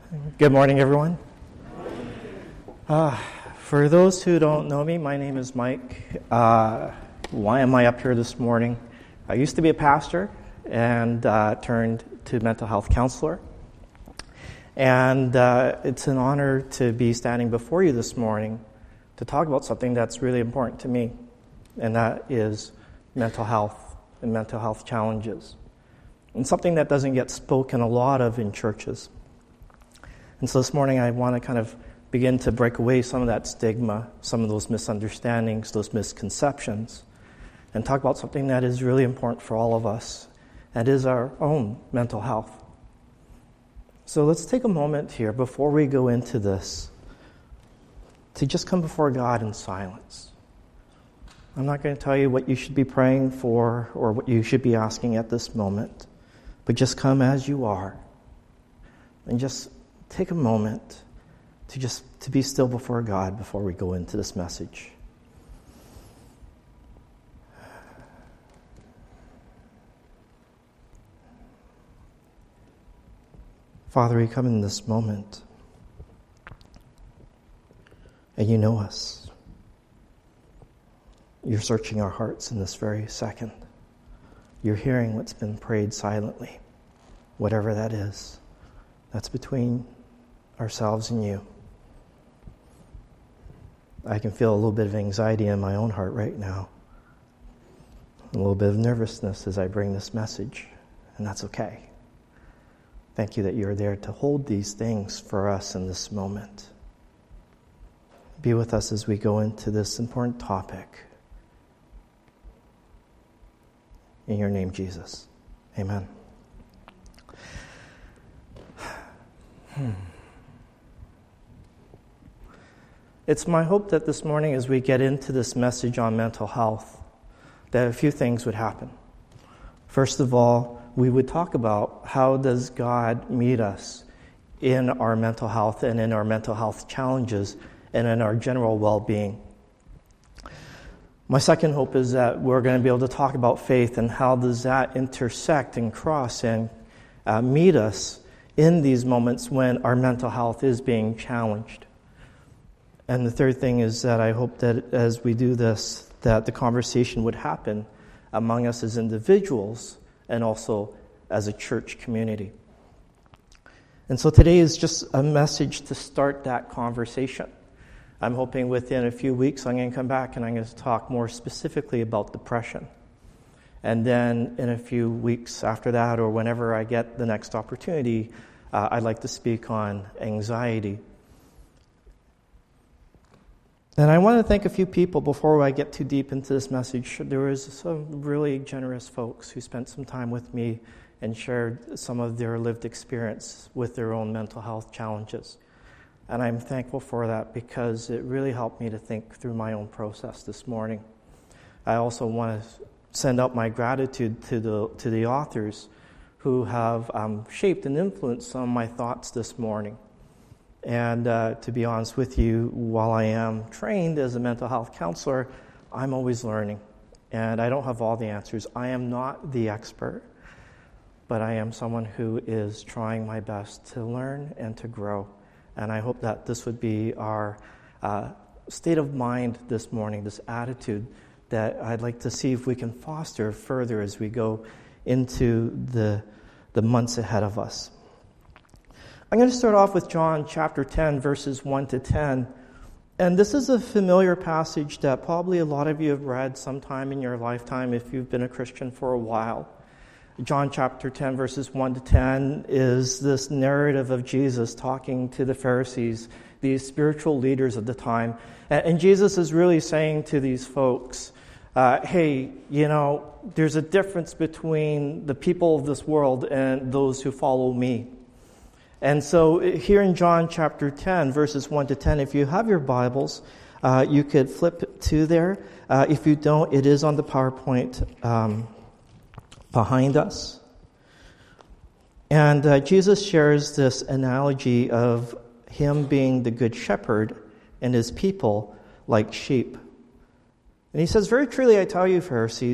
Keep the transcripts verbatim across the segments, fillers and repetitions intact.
Good morning, everyone. Uh, for those who don't know me, my name is Mike. Uh, why am I up here this morning? I used to be a pastor and uh, turned to mental health counselor. And uh, it's an honor to be standing before you this morning to talk about something that's really important to me, and that is mental health and mental health challenges, and something that doesn't get spoken a lot of in churches. And so this morning I want to kind of begin to break away some of that stigma, some of those misunderstandings, those misconceptions, and talk about something that is really important for all of us, and is our own mental health. So let's take a moment here before we go into this to just come before God in silence. I'm not going to tell you what you should be praying for or what you should be asking at this moment, but just come as you are and just take a moment to just to be still before God before we go into this message. Father, we come in this moment, and you know us. You're searching our hearts in this very second. You're hearing what's been prayed silently, whatever that is. That's between ourselves and you. I can feel a little bit of anxiety in my own heart right now, a little bit of nervousness as I bring this message, and that's okay. Thank you that you're there to hold these things for us in this moment. Be with us as we go into this important topic. In your name, Jesus. Amen. Hmm. It's my hope that this morning as we get into this message on mental health, that a few things would happen. First of all, we would talk about how does God meet us in our mental health and in our mental health challenges and in our general well-being. My second hope is that we're going to be able to talk about faith and how does that intersect and cross and uh, meet us in these moments when our mental health is being challenged. And the third thing is that I hope that as we do this, that the conversation would happen among us as individuals and also as a church community. And so today is just a message to start that conversation. I'm hoping within a few weeks I'm going to come back and I'm going to talk more specifically about depression. And then in a few weeks after that, or whenever I get the next opportunity, uh, I'd like to speak on anxiety. And I want to thank a few people before I get too deep into this message. There was some really generous folks who spent some time with me and shared some of their lived experience with their own mental health challenges. And I'm thankful for that because it really helped me to think through my own process this morning. I also want to send out my gratitude to the to the authors who have um, shaped and influenced some of my thoughts this morning. And uh, to be honest with you, while I am trained as a mental health counselor, I'm always learning. And I don't have all the answers. I am not the expert, but I am someone who is trying my best to learn and to grow. And I hope that this would be our uh, state of mind this morning, this attitude that I'd like to see if we can foster further as we go into the, the months ahead of us. I'm going to start off with John chapter ten, verses one to ten. And this is a familiar passage that probably a lot of you have read sometime in your lifetime if you've been a Christian for a while. John chapter ten, verses one to ten is this narrative of Jesus talking to the Pharisees, these spiritual leaders of the time. And Jesus is really saying to these folks, uh, hey, you know, there's a difference between the people of this world and those who follow me. And so here in John chapter ten, verses one to ten, if you have your Bibles, uh, you could flip to there. Uh, if you don't, it is on the PowerPoint um, behind us. And uh, Jesus shares this analogy of him being the good shepherd and his people like sheep. And he says, very truly I tell you, Pharisees,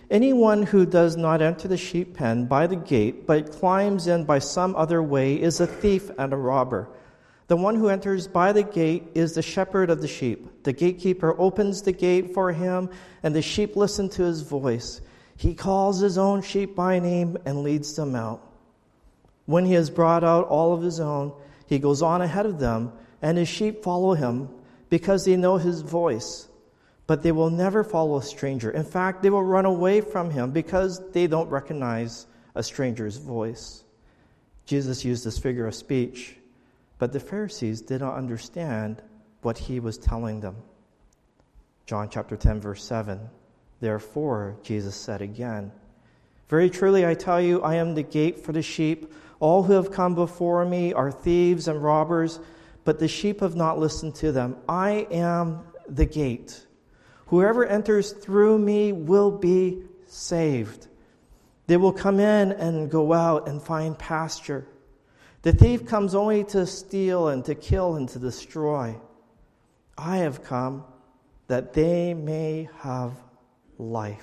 Anyone who does not enter the sheep pen by the gate, but climbs in by some other way, is a thief and a robber. The one who enters by the gate is the shepherd of the sheep. The gatekeeper opens the gate for him, and the sheep listen to his voice. He calls his own sheep by name and leads them out. When he has brought out all of his own, he goes on ahead of them, and his sheep follow him because they know his voice. But they will never follow a stranger. In fact, they will run away from him because they don't recognize a stranger's voice. Jesus used this figure of speech, but the Pharisees did not understand what he was telling them. John chapter ten, verse seven. Therefore, Jesus said again, very truly I tell you, I am the gate for the sheep. All who have come before me are thieves and robbers, but the sheep have not listened to them. I am the gate. Whoever enters through me will be saved. They will come in and go out and find pasture. The thief comes only to steal and to kill and to destroy. I have come that they may have life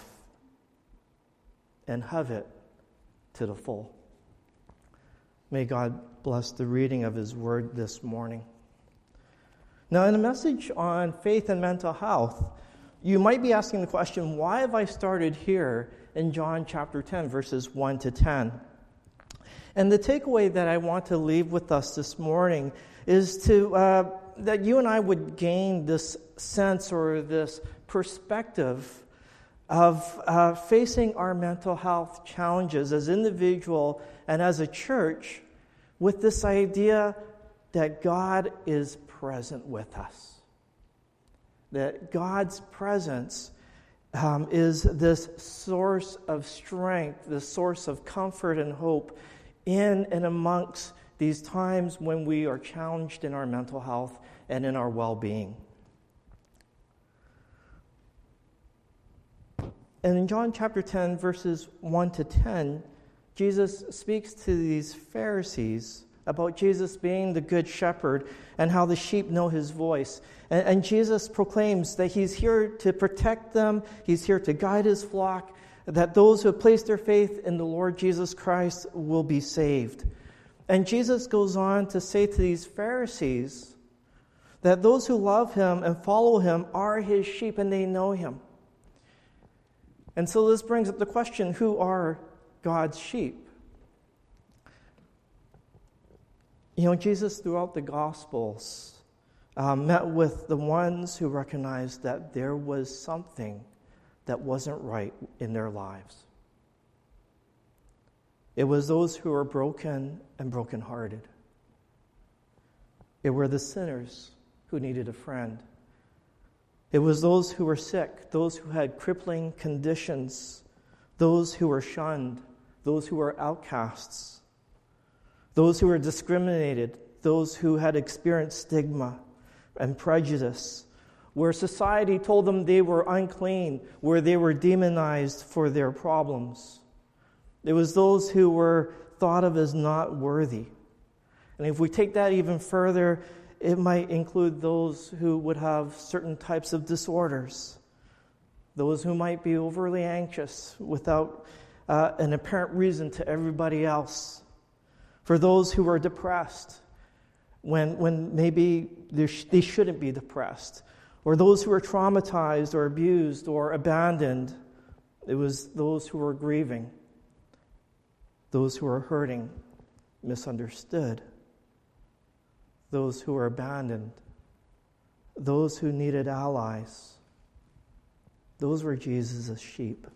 and have it to the full. May God bless the reading of his word this morning. Now, in a message on faith and mental health, you might be asking the question, why have I started here in John chapter ten, verses one to ten? And the takeaway that I want to leave with us this morning is to uh, that you and I would gain this sense or this perspective of uh, facing our mental health challenges as individual and as a church with this idea that God is present with us. That God's presence um, is this source of strength, this source of comfort and hope in and amongst these times when we are challenged in our mental health and in our well-being. And in John chapter ten, verses one to ten, Jesus speaks to these Pharisees about Jesus being the good shepherd and how the sheep know his voice. And, and Jesus proclaims that he's here to protect them, he's here to guide his flock, that those who have placed their faith in the Lord Jesus Christ will be saved. And Jesus goes on to say to these Pharisees that those who love him and follow him are his sheep and they know him. And so this brings up the question, who are God's sheep? You know, Jesus throughout the Gospels uh, met with the ones who recognized that there was something that wasn't right in their lives. It was those who were broken and brokenhearted. It were the sinners who needed a friend. It was those who were sick, those who had crippling conditions, those who were shunned, those who were outcasts, those who were discriminated, those who had experienced stigma and prejudice, where society told them they were unclean, where they were demonized for their problems. It was those who were thought of as not worthy. And if we take that even further, it might include those who would have certain types of disorders, those who might be overly anxious without uh, an apparent reason to everybody else, for those who are depressed when, when maybe sh- they shouldn't be depressed, or those who are traumatized or abused or abandoned. It was those who were grieving, those who were hurting, misunderstood, those who were abandoned, those who needed allies. Those were Jesus' sheep.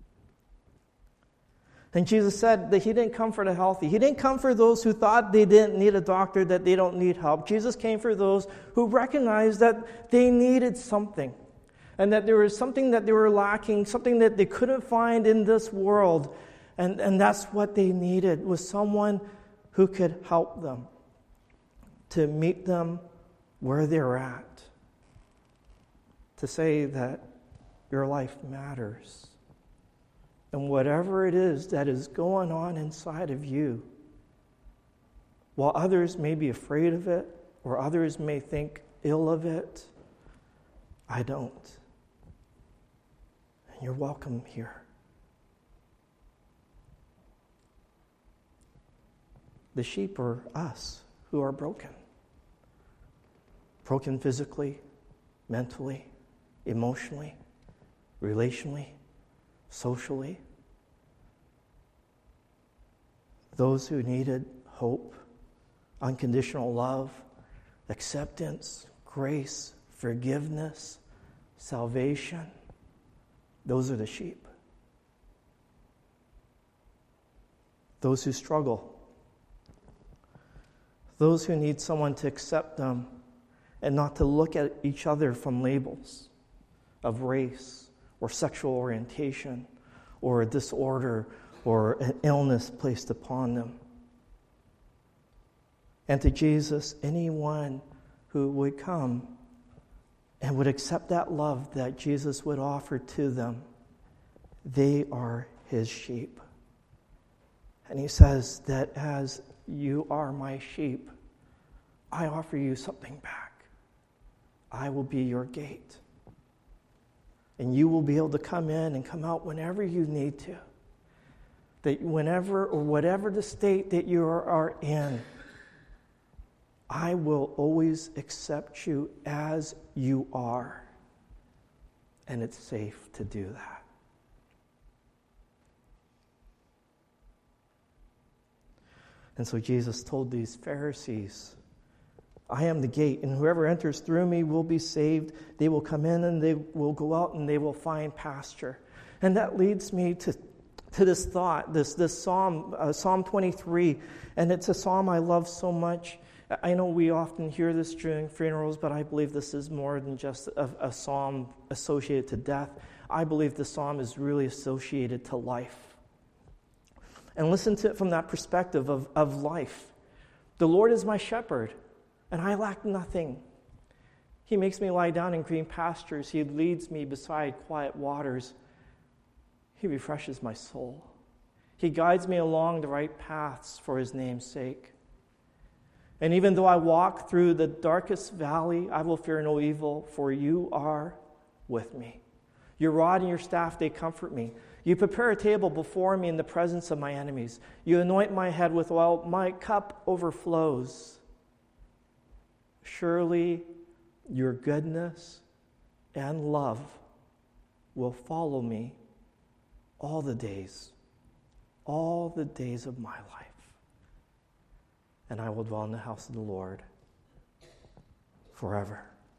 And Jesus said that he didn't come for the healthy. He didn't come for those who thought they didn't need a doctor, that they don't need help. Jesus came for those who recognized that they needed something, and that there was something that they were lacking, something that they couldn't find in this world. And, and that's what they needed, was someone who could help them, to meet them where they're at, to say that your life matters. And whatever it is that is going on inside of you, while others may be afraid of it, or others may think ill of it, I don't. And you're welcome here. The sheep are us who are broken. Broken physically, mentally, emotionally, relationally, socially. Those who needed hope, unconditional love, acceptance, grace, forgiveness, salvation. Those are the sheep. Those who struggle. Those who need someone to accept them and not to look at each other from labels of race or sexual orientation or a disorder or an illness placed upon them. And to Jesus, anyone who would come and would accept that love that Jesus would offer to them, they are his sheep. And he says that as you are my sheep, I offer you something back. I will be your gate. And you will be able to come in and come out whenever you need to. That whenever or whatever the state that you are in, I will always accept you as you are. And it's safe to do that. And so Jesus told these Pharisees, I am the gate, and whoever enters through me will be saved. They will come in and they will go out and they will find pasture. And that leads me to, to this thought, this, this psalm, uh, Psalm twenty-three. And it's a psalm I love so much. I know we often hear this during funerals, but I believe this is more than just a, a psalm associated to death. I believe the psalm is really associated to life. And listen to it from that perspective of, of life. The Lord is my shepherd, and I lack nothing. He makes me lie down in green pastures. He leads me beside quiet waters. He refreshes my soul. He guides me along the right paths for his name's sake. And even though I walk through the darkest valley, I will fear no evil, for you are with me. Your rod and your staff, they comfort me. You prepare a table before me in the presence of my enemies. You anoint my head with oil. My cup overflows. Surely your goodness and love will follow me all the days, all the days of my life. And I will dwell in the house of the Lord forever.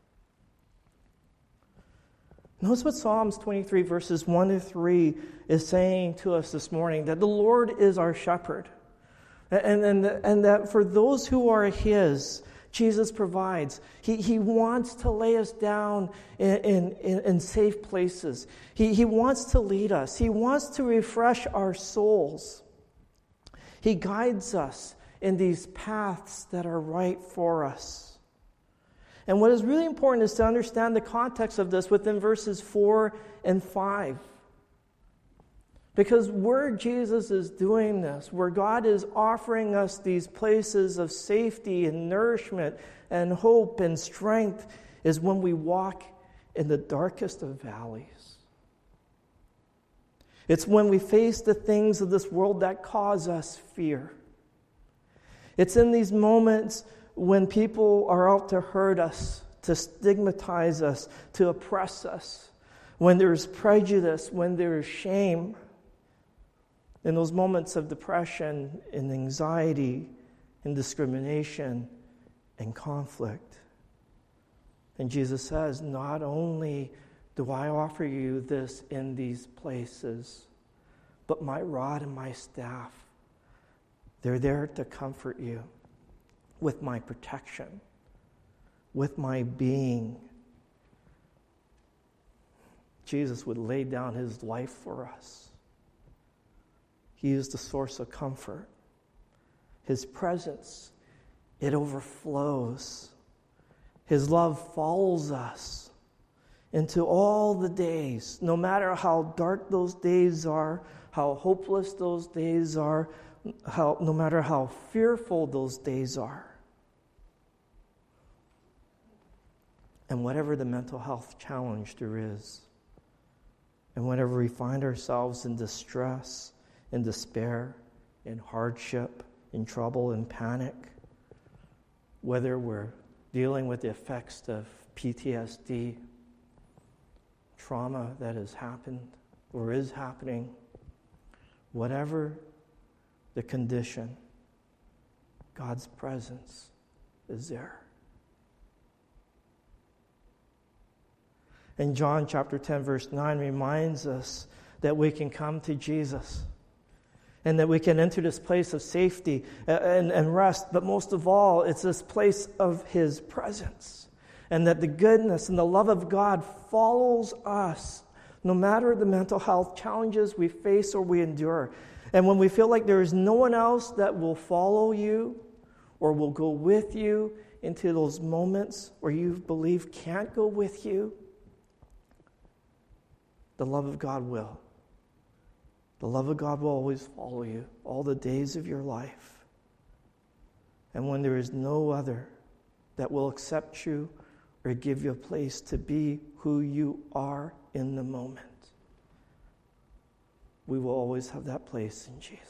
Notice what Psalms twenty-three, verses one to three is saying to us this morning, that the Lord is our shepherd. And, and, and that for those who are his, Jesus provides. He, he wants to lay us down in, in, in safe places. He, he wants to lead us. He wants to refresh our souls. He guides us in these paths that are right for us. And what is really important is to understand the context of this within verses four and five. Because where Jesus is doing this, where God is offering us these places of safety and nourishment and hope and strength, is when we walk in the darkest of valleys. It's when we face the things of this world that cause us fear. It's in these moments when people are out to hurt us, to stigmatize us, to oppress us, when there is prejudice, when there is shame. In those moments of depression and anxiety and discrimination and conflict. And Jesus says, not only do I offer you this in these places, but my rod and my staff, they're there to comfort you with my protection, with my being. Jesus would lay down his life for us. He is the source of comfort. His presence, it overflows. His love follows us into all the days, no matter how dark those days are, how hopeless those days are, how, no matter how fearful those days are. And whatever the mental health challenge there is, and whenever we find ourselves in distress, in despair, in hardship, in trouble and panic, whether we're dealing with the effects of P T S D, trauma that has happened or is happening, whatever the condition, God's presence is there. And John chapter ten, verse nine reminds us that we can come to Jesus and that we can enter this place of safety and, and rest. But most of all, it's this place of His presence. And that the goodness and the love of God follows us no matter the mental health challenges we face or we endure. And when we feel like there is no one else that will follow you or will go with you into those moments where you believe can't go with you, the love of God will. The love of God will always follow you all the days of your life. And when there is no other that will accept you or give you a place to be who you are in the moment, we will always have that place in Jesus.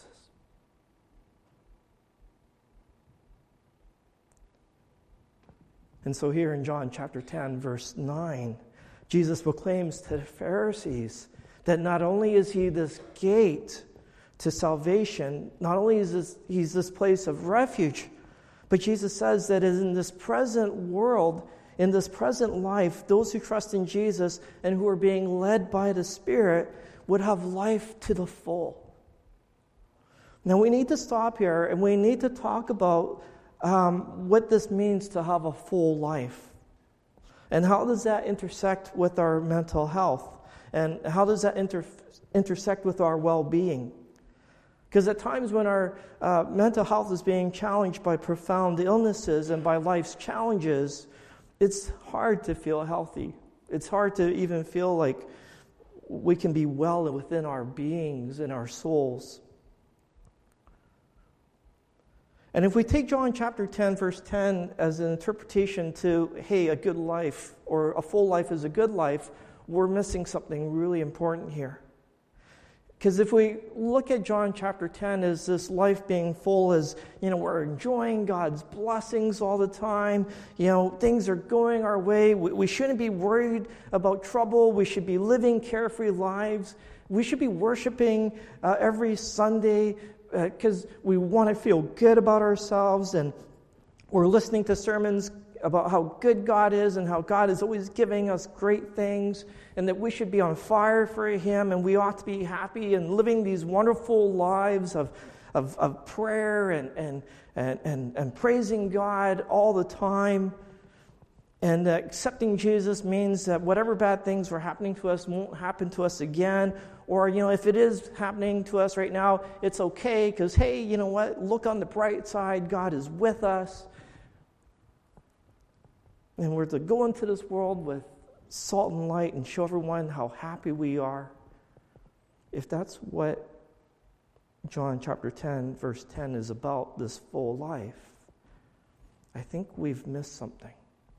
And so here in John chapter ten, verse nine, Jesus proclaims to the Pharisees that not only is He this gate to salvation, not only is this, He's this place of refuge, but Jesus says that in this present world, in this present life, those who trust in Jesus and who are being led by the Spirit would have life to the full. Now we need to stop here and we need to talk about um, what this means to have a full life. And how does that intersect with our mental health? And how does that inter- intersect with our well-being? Because at times when our uh, mental health is being challenged by profound illnesses and by life's challenges, it's hard to feel healthy. It's hard to even feel like we can be well within our beings and our souls. And if we take John chapter ten, verse ten as an interpretation to, hey, a good life or a full life is a good life, we're missing something really important here. Because if we look at John chapter ten as this life being full as, you know, we're enjoying God's blessings all the time, you know, things are going our way, we, we shouldn't be worried about trouble, we should be living carefree lives, we should be worshiping uh, every Sunday because uh, we want to feel good about ourselves, and we're listening to sermons about how good God is and how God is always giving us great things and that we should be on fire for Him and we ought to be happy and living these wonderful lives of, of, of prayer and, and, and, and, and praising God all the time. And uh, accepting Jesus means that whatever bad things were happening to us won't happen to us again. Or, you know, if it is happening to us right now, it's okay because, hey, you know what? Look on the bright side. God is with us. And we're to go into this world with salt and light and show everyone how happy we are. If that's what John chapter ten, verse ten is about, this full life, I think we've missed something.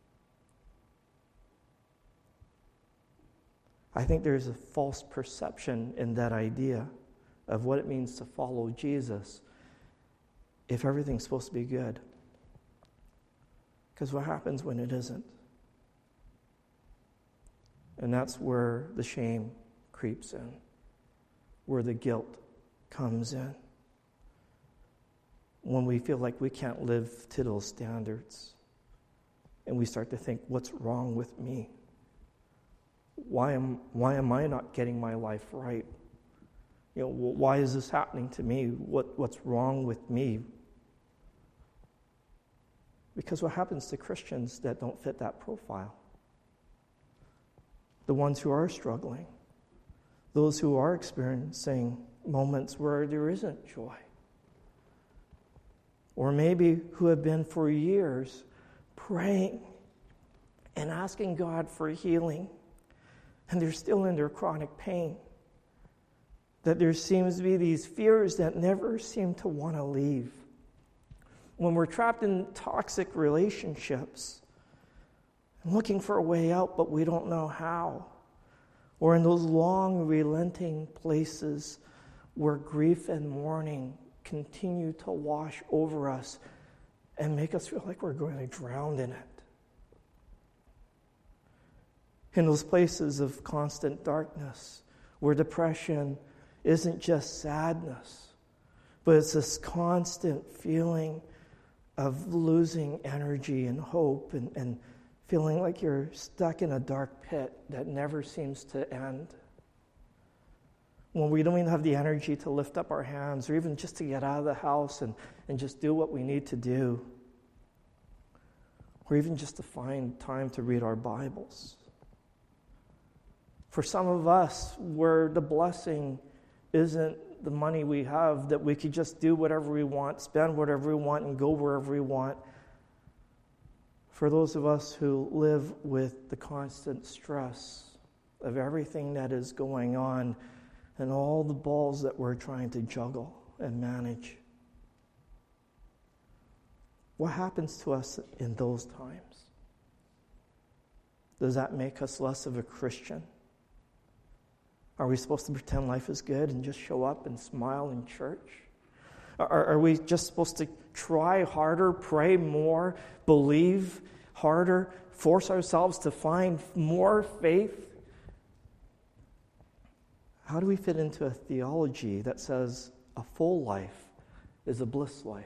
I think there's a false perception in that idea of what it means to follow Jesus if everything's supposed to be good. Because what happens when it isn't? And that's where the shame creeps in, where the guilt comes in. When we feel like we can't live to those standards, and we start to think, what's wrong with me? Why am, why am I not getting my life right? You know, why is this happening to me? What, what's wrong with me? Because what happens to Christians that don't fit that profile? The ones who are struggling, those who are experiencing moments where there isn't joy, or maybe who have been for years praying and asking God for healing, and they're still in their chronic pain. That there seems to be these fears that never seem to want to leave. When we're trapped in toxic relationships, looking for a way out, but we don't know how. Or in those long, relenting places where grief and mourning continue to wash over us and make us feel like we're going to drown in it. In those places of constant darkness, where depression isn't just sadness, but it's this constant feeling of losing energy and hope and, and feeling like you're stuck in a dark pit that never seems to end. When we don't even have the energy to lift up our hands or even just to get out of the house and, and just do what we need to do, or even just to find time to read our Bibles. For some of us, where the blessing isn't the money we have, that we could just do whatever we want, spend whatever we want, and go wherever we want. For those of us who live with the constant stress of everything that is going on and all the balls that we're trying to juggle and manage. What happens to us in those times? Does that make us less of a Christian? Are we supposed to pretend life is good and just show up and smile in church? Are, are we just supposed to try harder, pray more, believe harder, force ourselves to find more faith? How do we fit into a theology that says a full life is a bliss life?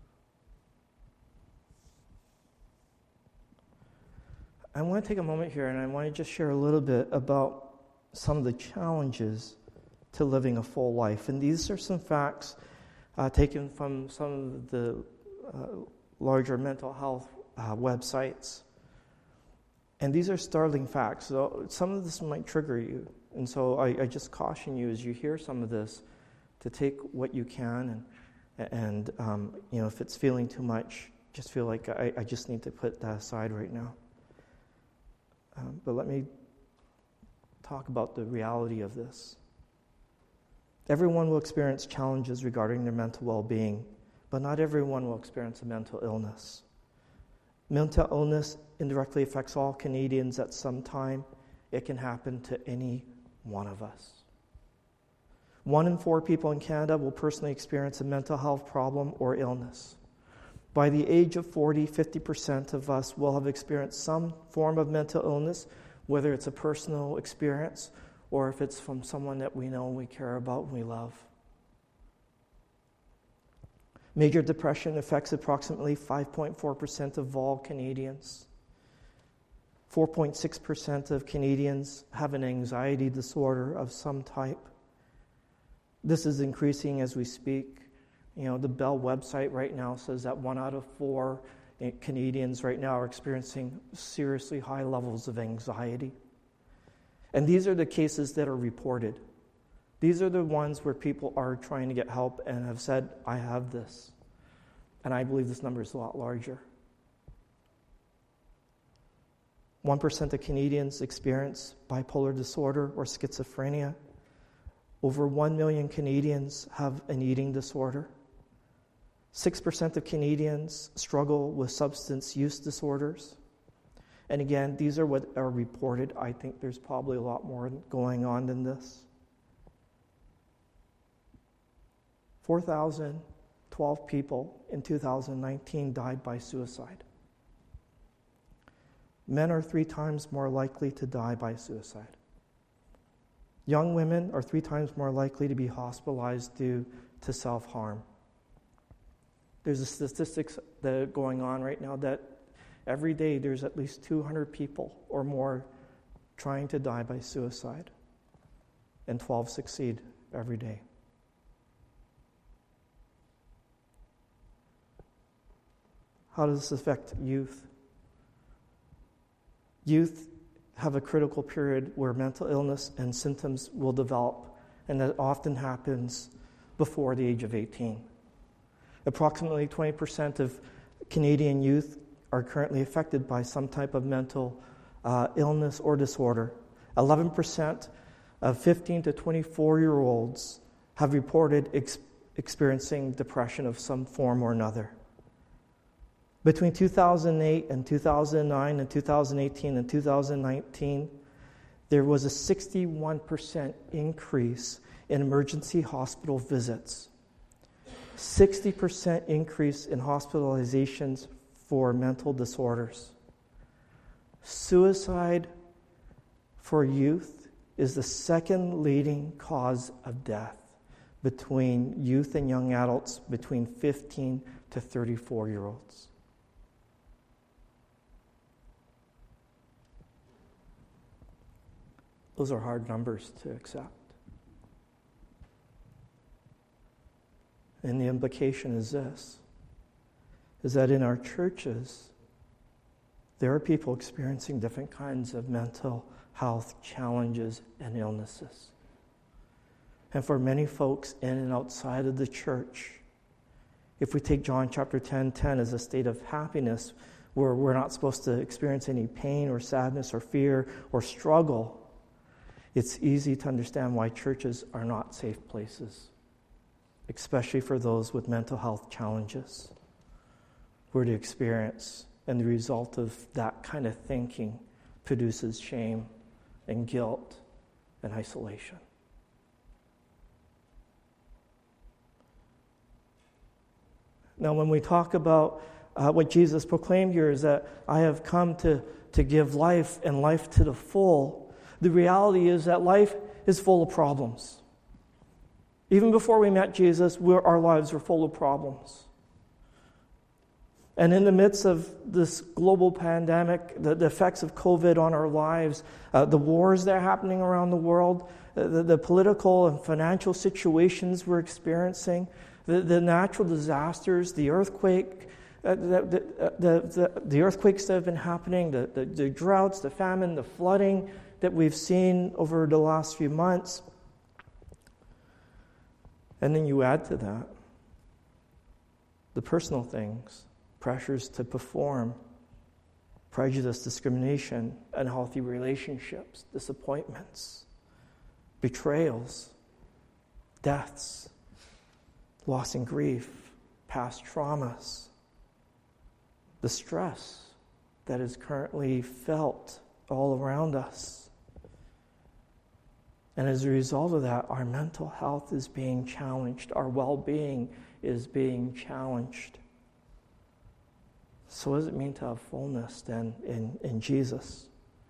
I want to take a moment here and I want to just share a little bit about some of the challenges to living a full life. And these are some facts uh, taken from some of the uh, larger mental health uh, websites. And these are startling facts. So some of this might trigger you. And so I, I just caution you as you hear some of this to take what you can. And, and um, you know, if it's feeling too much, just feel like I, I just need to put that aside right now. Um, but let me talk about the reality of this. Everyone will experience challenges regarding their mental well-being, but not everyone will experience a mental illness. Mental illness indirectly affects all Canadians at some time. It can happen to any one of us. One in four people in Canada will personally experience a mental health problem or illness. By the age of forty, fifty percent of us will have experienced some form of mental illness, whether it's a personal experience or if it's from someone that we know and we care about and we love. Major depression affects approximately five point four percent of all Canadians. four point six percent of Canadians have an anxiety disorder of some type. This is increasing as we speak. You know, the Bell website right now says that one out of four Canadians right now are experiencing seriously high levels of anxiety. And these are the cases that are reported. These are the ones where people are trying to get help and have said, I have this. And I believe this number is a lot larger. one percent of Canadians experience bipolar disorder or schizophrenia. Over one million Canadians have an eating disorder. six percent of Canadians struggle with substance use disorders. And again, these are what are reported. I think there's probably a lot more going on than this. four thousand twelve people in two thousand nineteen died by suicide. Men are three times more likely to die by suicide. Young women are three times more likely to be hospitalized due to self-harm. There's a statistics that are going on right now that every day there's at least two hundred people or more trying to die by suicide, and twelve succeed every day. How does this affect youth? Youth have a critical period where mental illness and symptoms will develop, and that often happens before the age of eighteen. Approximately twenty percent of Canadian youth are currently affected by some type of mental uh, illness or disorder. eleven percent of fifteen to twenty-four-year-olds have reported ex- experiencing depression of some form or another. Between two thousand eight and two thousand nine and two thousand eighteen and two thousand nineteen, there was a sixty-one percent increase in emergency hospital visits. sixty percent increase in hospitalizations for mental disorders. Suicide for youth is the second leading cause of death between youth and young adults between fifteen to thirty-four year olds. Those are hard numbers to accept. And the implication is this, is that in our churches, there are people experiencing different kinds of mental health challenges and illnesses. And for many folks in and outside of the church, if we take John chapter ten ten as a state of happiness, where we're not supposed to experience any pain or sadness or fear or struggle, it's easy to understand why churches are not safe places, especially for those with mental health challenges, where to experience, and the result of that kind of thinking produces shame and guilt and isolation. Now, when we talk about uh, what Jesus proclaimed here is that I have come to, to give life and life to the full, the reality is that life is full of problems. Even before we met Jesus, we're, our lives were full of problems. And in the midst of this global pandemic, the, the effects of COVID on our lives, uh, the wars that are happening around the world, uh, the, the political and financial situations we're experiencing, the, the natural disasters, the earthquake, uh, the, the, the, the, the earthquakes that have been happening, the, the, the droughts, the famine, the flooding that we've seen over the last few months. And then you add to that the personal things, pressures to perform, prejudice, discrimination, unhealthy relationships, disappointments, betrayals, deaths, loss and grief, past traumas, the stress that is currently felt all around us. And as a result of that, our mental health is being challenged. Our well-being is being challenged. So what does it mean to have fullness then in, in Jesus?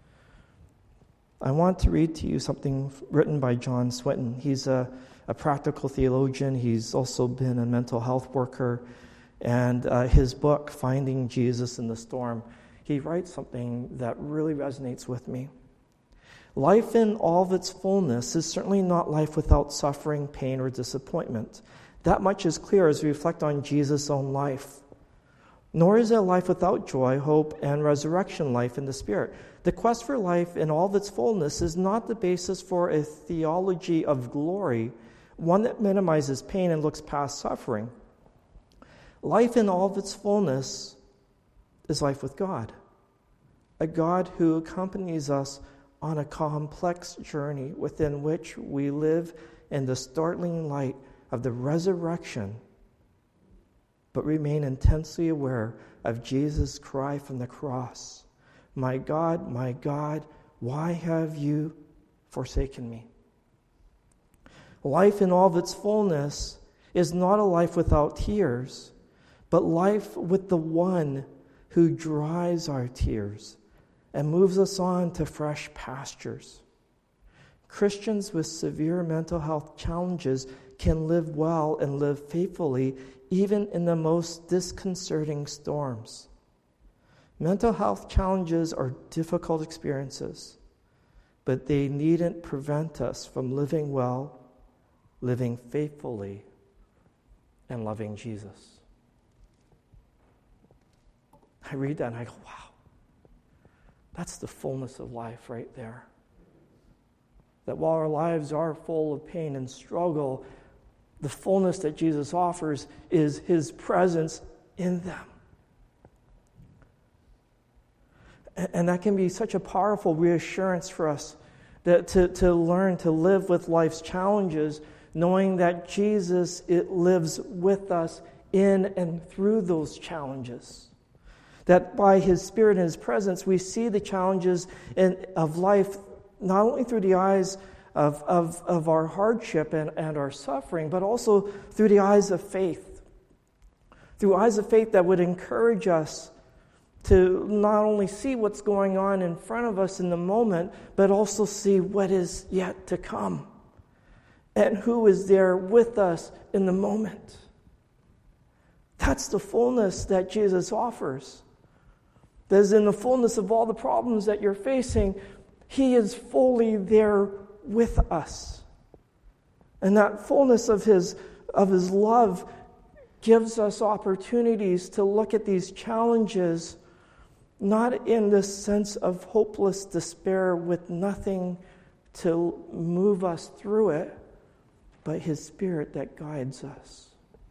I want to read to you something written by John Swinton. He's a, a practical theologian. He's also been a mental health worker. And uh, his book, Finding Jesus in the Storm, he writes something that really resonates with me. Life in all of its fullness is certainly not life without suffering, pain, or disappointment. That much is clear as we reflect on Jesus' own life. Nor is it a life without joy, hope, and resurrection life in the Spirit. The quest for life in all of its fullness is not the basis for a theology of glory, one that minimizes pain and looks past suffering. Life in all of its fullness is life with God, a God who accompanies us on a complex journey within which we live in the startling light of the resurrection, but remain intensely aware of Jesus' cry from the cross, "My God, my God, why have you forsaken me?" Life in all of its fullness is not a life without tears, but life with the one who dries our tears and moves us on to fresh pastures. Christians with severe mental health challenges can live well and live faithfully even in the most disconcerting storms. Mental health challenges are difficult experiences, but they needn't prevent us from living well, living faithfully, and loving Jesus. I read that and I go, wow. That's the fullness of life right there. That while our lives are full of pain and struggle, the fullness that Jesus offers is His presence in them. And that can be such a powerful reassurance for us, that to, to learn to live with life's challenges, knowing that Jesus, it lives with us in and through those challenges. That by His Spirit and His presence, we see the challenges in, of life not only through the eyes of, of, of our hardship and, and our suffering, but also through the eyes of faith. through eyes of faith that would encourage us to not only see what's going on in front of us in the moment, but also see what is yet to come and who is there with us in the moment. That's the fullness that Jesus offers. That is, in the fullness of all the problems that you're facing, He is fully there with us. And that fullness of His, of His love gives us opportunities to look at these challenges not in this sense of hopeless despair with nothing to move us through it, but His Spirit that guides us.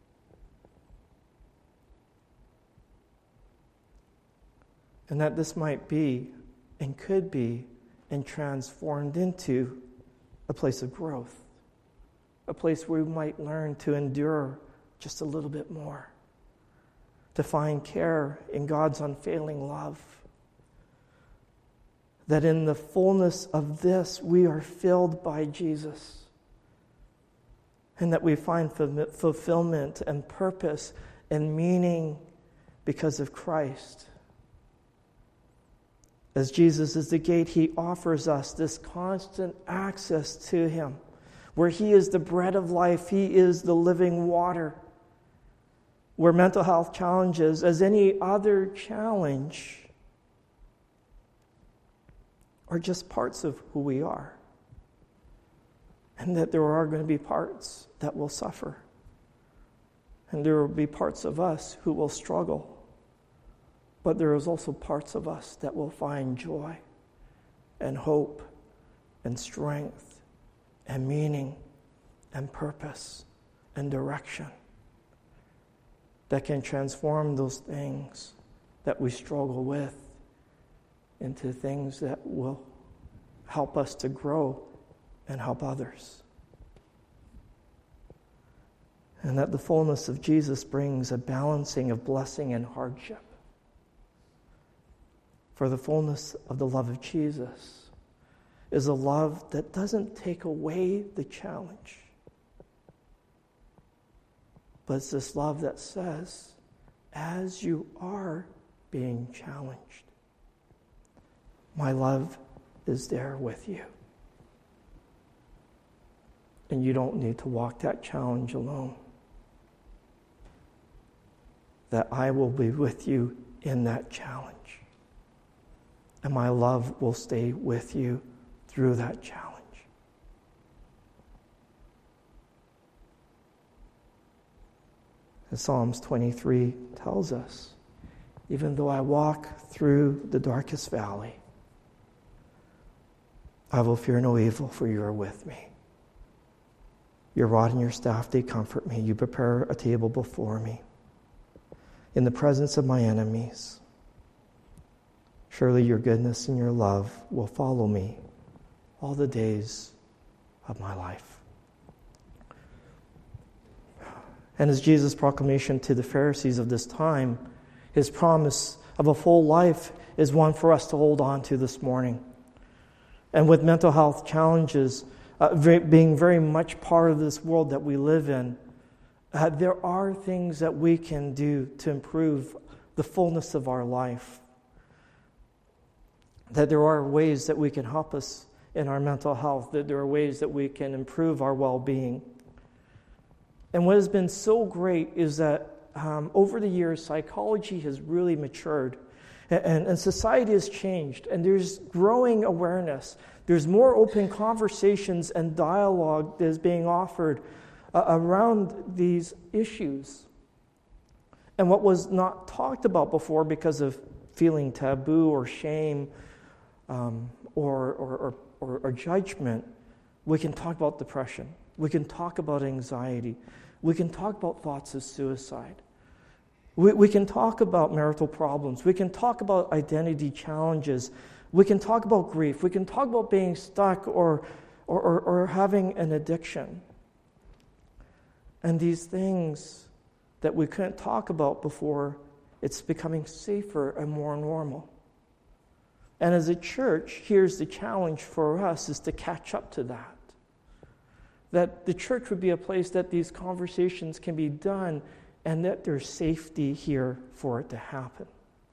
And that this might be and could be and transformed into a place of growth, a place where we might learn to endure just a little bit more, to find care in God's unfailing love. That in the fullness of this, we are filled by Jesus. And that we find fulfillment and purpose and meaning because of Christ. As Jesus is the gate, He offers us this constant access to Him, where He is the bread of life, He is the living water, where mental health challenges, as any other challenge, are just parts of who we are. And that there are going to be parts that will suffer. And there will be parts of us who will struggle. But there is also parts of us that will find joy and hope and strength and meaning and purpose and direction that can transform those things that we struggle with into things that will help us to grow and help others. And that the fullness of Jesus brings a balancing of blessing and hardship. For the fullness of the love of Jesus is a love that doesn't take away the challenge. But it's this love that says, as you are being challenged, my love is there with you. And you don't need to walk that challenge alone. That I will be with you in that challenge. And my love will stay with you through that challenge. As Psalms twenty-three tells us, even though I walk through the darkest valley, I will fear no evil, for you are with me. Your rod and your staff, they comfort me. You prepare a table before me in the presence of my enemies. Surely your goodness and your love will follow me all the days of my life. And as Jesus' proclamation to the Pharisees of this time, His promise of a full life is one for us to hold on to this morning. And with mental health challenges uh, very, being very much part of this world that we live in, uh, there are things that we can do to improve the fullness of our life. That there are ways that we can help us in our mental health, that there are ways that we can improve our well-being. And what has been so great is that um, over the years, psychology has really matured, and, and, and society has changed, and there's growing awareness. There's more open conversations and dialogue that is being offered uh, around these issues. And what was not talked about before because of feeling taboo or shame, Um, or, or, or, or, or judgment, we can talk about depression. We can talk about anxiety. We can talk about thoughts of suicide. We, we can talk about marital problems. We can talk about identity challenges. We can talk about grief. We can talk about being stuck or, or, or, or having an addiction. And these things that we couldn't talk about before, it's becoming safer and more normal. And as a church, here's the challenge for us, is to catch up to that. That the church would be a place that these conversations can be done and that there's safety here for it to happen.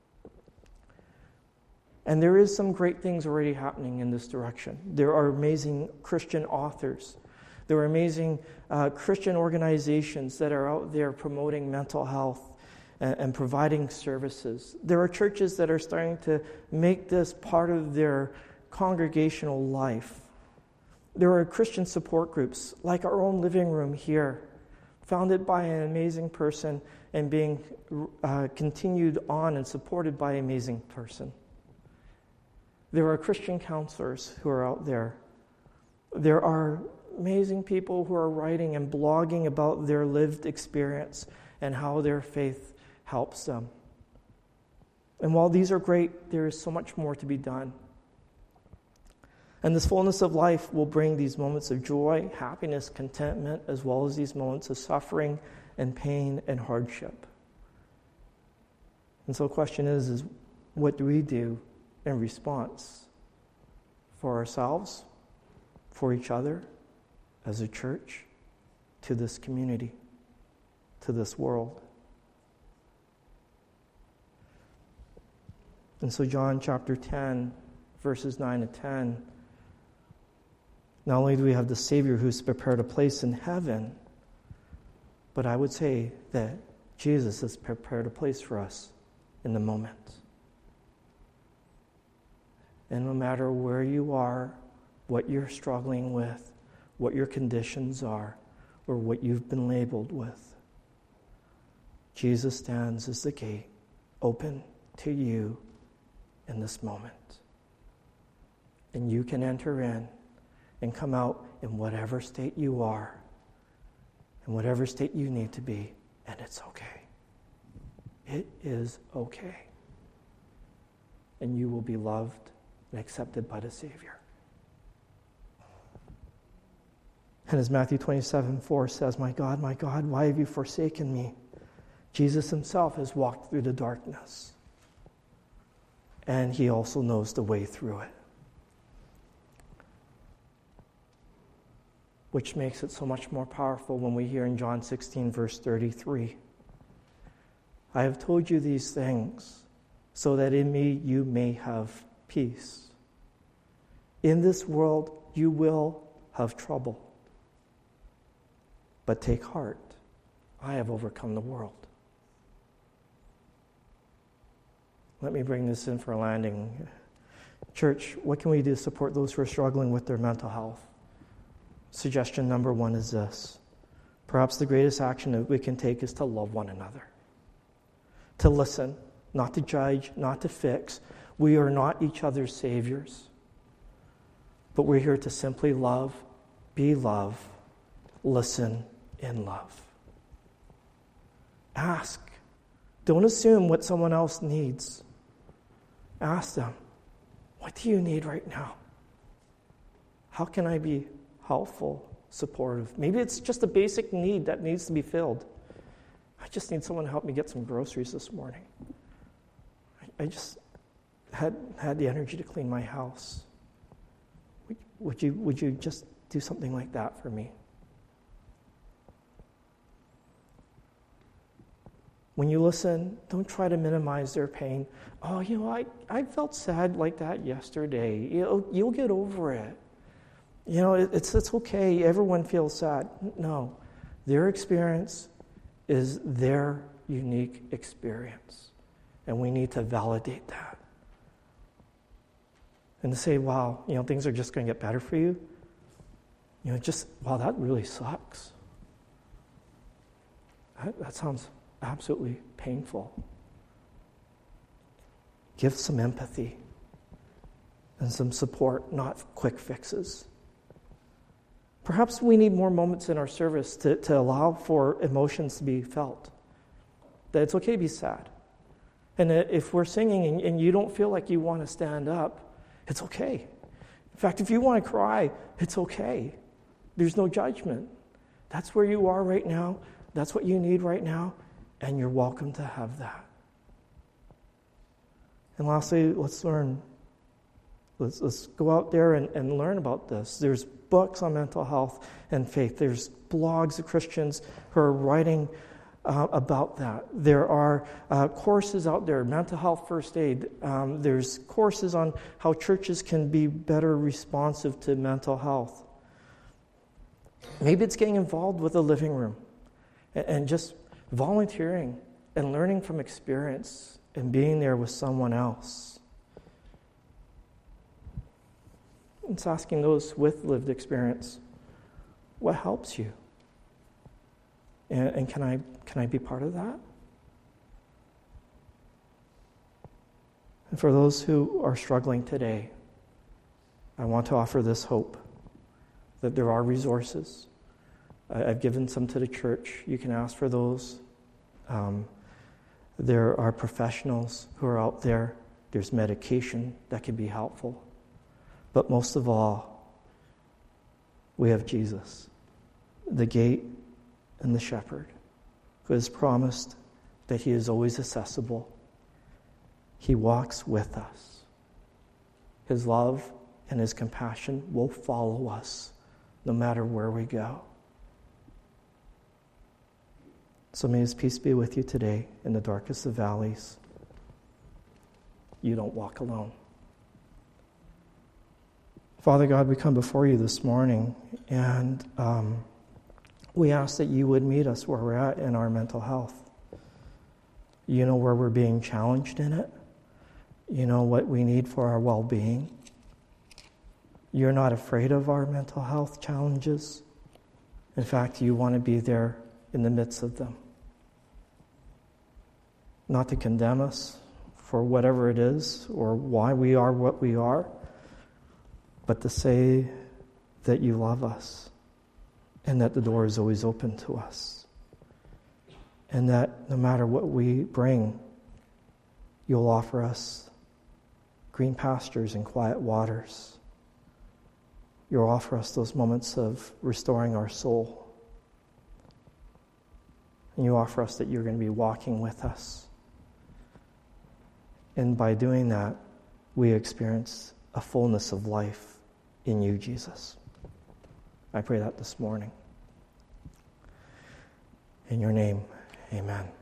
And there is some great things already happening in this direction. There are amazing Christian authors. There are amazing uh, Christian organizations that are out there promoting mental health and, and providing services. There are churches that are starting to make this part of their congregational life. There are Christian support groups, like our own living room here, founded by an amazing person and being uh, continued on and supported by an amazing person. There are Christian counselors who are out there. There are amazing people who are writing and blogging about their lived experience and how their faith helps them. And while these are great, there is so much more to be done. And this fullness of life will bring these moments of joy, happiness, contentment, as well as these moments of suffering and pain and hardship. And so the question is, is what do we do in response for ourselves, for each other, as a church, to this community, to this world? And so John chapter ten, verses nine to ten, not only do we have the Savior who's prepared a place in heaven, but I would say that Jesus has prepared a place for us in the moment. And no matter where you are, what you're struggling with, what your conditions are, or what you've been labeled with, Jesus stands as the gate open to you in this moment. And you can enter in and come out in whatever state you are, in whatever state you need to be, and it's okay. It is okay. And you will be loved and accepted by the Savior. And as Matthew twenty-seven four says, "My God, my God, why have you forsaken me?" Jesus himself has walked through the darkness, and he also knows the way through it. Which makes it so much more powerful when we hear in John sixteen, verse thirty-three, "I have told you these things so that in me you may have peace. In this world you will have trouble. But take heart, I have overcome the world." Let me bring this in for a landing. Church, what can we do to support those who are struggling with their mental health? Suggestion number one is this. Perhaps the greatest action that we can take is to love one another. To listen, not to judge, not to fix. We are not each other's saviors. But we're here to simply love, be love, listen in love. Ask. Don't assume what someone else needs. Ask them, what do you need right now? How can I be helpful, supportive? Maybe it's just a basic need that needs to be filled. I just need someone to help me get some groceries this morning. I, I just had had the energy to clean my house. Would, would you would you just do something like that for me? When you listen, don't try to minimize their pain. Oh, you know, I, I felt sad like that yesterday. You'll, you'll get over it. You know, it, it's it's okay. Everyone feels sad. No. Their experience is their unique experience. And we need to validate that. And to say, wow, you know, things are just going to get better for you. You know, just, wow, that really sucks. That, that sounds absolutely painful. Give some empathy and some support, not quick fixes. Perhaps we need more moments in our service to, to allow for emotions to be felt. That it's okay to be sad. And that if we're singing and, and you don't feel like you want to stand up, it's okay. In fact, if you want to cry, it's okay. There's no judgment. That's where you are right now. That's what you need right now. And you're welcome to have that. And lastly, let's learn. Let's, let's go out there and, and learn about this. There's books on mental health and faith. There's blogs of Christians who are writing uh, about that. There are uh, courses out there, mental health first aid. Um, there's courses on how churches can be better responsive to mental health. Maybe it's getting involved with a living room and, and just volunteering and learning from experience and being there with someone else. It's asking those with lived experience, what helps you? And, and can I can I be part of that? And for those who are struggling today, I want to offer this hope that there are resources. I, I've given some to the church. You can ask for those. Um, there are professionals who are out there. There's medication that can be helpful. But most of all, we have Jesus, the gate and the shepherd, who has promised that he is always accessible. He walks with us. His love and his compassion will follow us no matter where we go. So may his peace be with you today in the darkest of valleys. You don't walk alone. Father God, we come before you this morning, and um, we ask that you would meet us where we're at in our mental health. You know where we're being challenged in it. You know what we need for our well-being. You're not afraid of our mental health challenges. In fact, you want to be there in the midst of them. Not to condemn us for whatever it is or why we are what we are, but to say that you love us and that the door is always open to us. And that no matter what we bring, you'll offer us green pastures and quiet waters. You'll offer us those moments of restoring our soul. And you offer us that you're going to be walking with us. And by doing that, we experience a fullness of life in you, Jesus. I pray that this morning. In your name, amen.